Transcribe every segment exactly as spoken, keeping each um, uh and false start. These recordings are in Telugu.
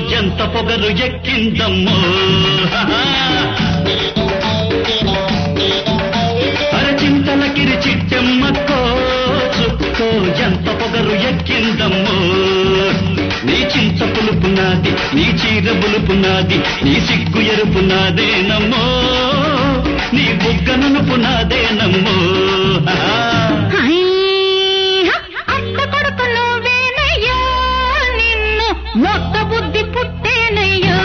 ఎంత పొగరు ఎక్కిందమ్మో అరచింతలకిరి చిట్టెమ్మక్కో చుక్కో ఎంత పొగరు ఎక్కిందమ్మో నీ చింత పులుపు నాది నీ చీర బులుపు నాది నీ సిగ్గు ఎరుపు నాదేనమ్మో నీ బుగ్గ నునుపు నాదేనమ్మో మొత్త బుద్ధి పుట్టేనయ్యా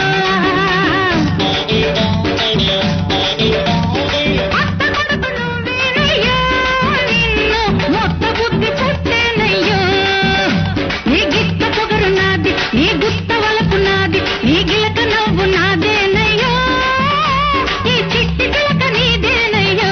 అత్త కొడుకు నువ్వేనయ్యా నిన్ను మొత్త బుద్ధి పుట్టేనయ్యా నీ గిత్త పొగరు నాది నీ గుత్త వలపు నాది నీ గిలక నవ్వు నాదేనయ్యా ఈ చిట్టి గిలక నీదేనయ్యా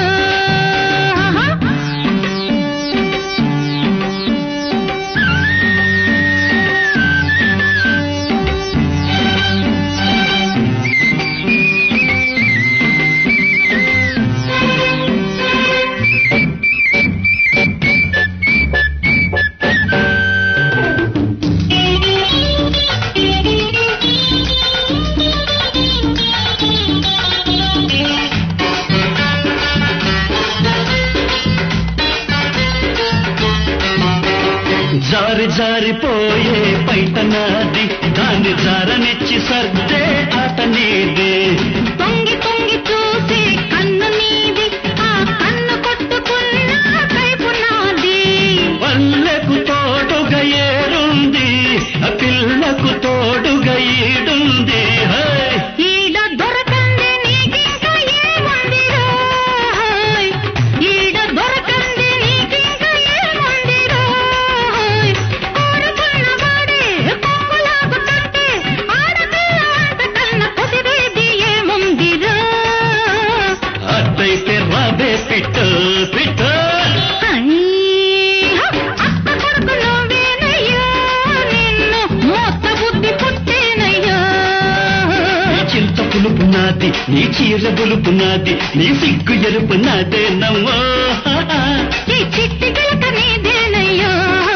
జారి జారిపోయే పైట నాది దాన్ని జారనిచ్చి సర్దే ఆట నీది తొంగి తొంగి చూసి కన్ను నీది ఆ కన్ను కొట్టుకున్న కైపు నాది పల్లెకు తోడుగా ఏరుంది పిల్లకు తోడుగా ఈడుంది ఈడ దొరకంది నీకింక ఏముందిరా ఈడ దొరకంది నీకింక ఏముందిరా కోరుకున్న వాడే కొంగులాగుతుంటే ఆడపిల్ల అంతకన్నా కుదిరేది ఏముందిరా అట్టయితే రాబే పిట్ట పిట్ట అత్త కొడుకు నువ్వేనయ్యా నిన్ను మోత బుద్ధి పుట్టేనయ్యా నీ చింత పులుపు నాది నీ చీర బులుపు నాది నీ సిగ్గు ఎరుపు నాదేనమ్మో ఈ చిట్టి గిలక నీదేనయ్యా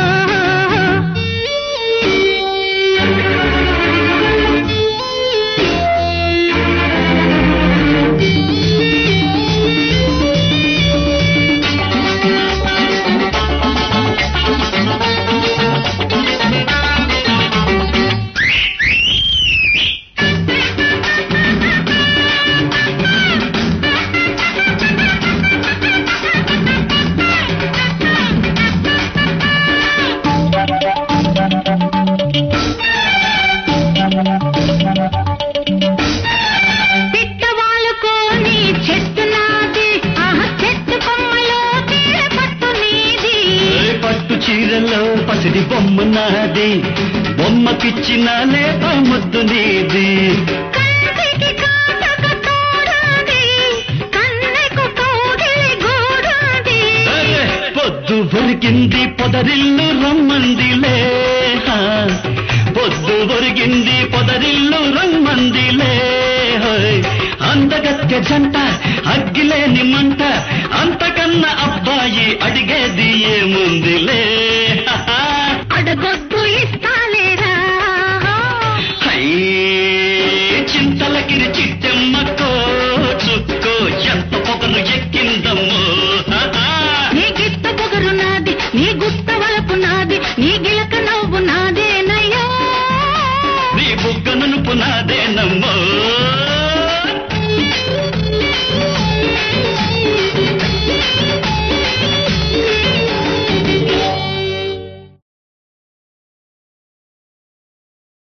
పిట్టవాలుకోని చెట్టు నాది ఆహ చెట్టు కొమ్మలోకి పట్టు నీది పట్టు చీరలో పసిడి బొమ్మ నాది బొమ్మకిచ్చిన లేత ముద్దు నీది కంటికి కాటక తోడాది కన్నెకు కోగిలి గూడాది పొద్దు ఒరిగింది పొదరిల్లు రమ్మందిలే పొద్దు ఒరిగింది పొదరిల్లు రమ్మందిలే అందగత్తె జంట అగ్గిలేని మంట అంతకన్నా అబ్బాయి అడిగేది ఏముందిలే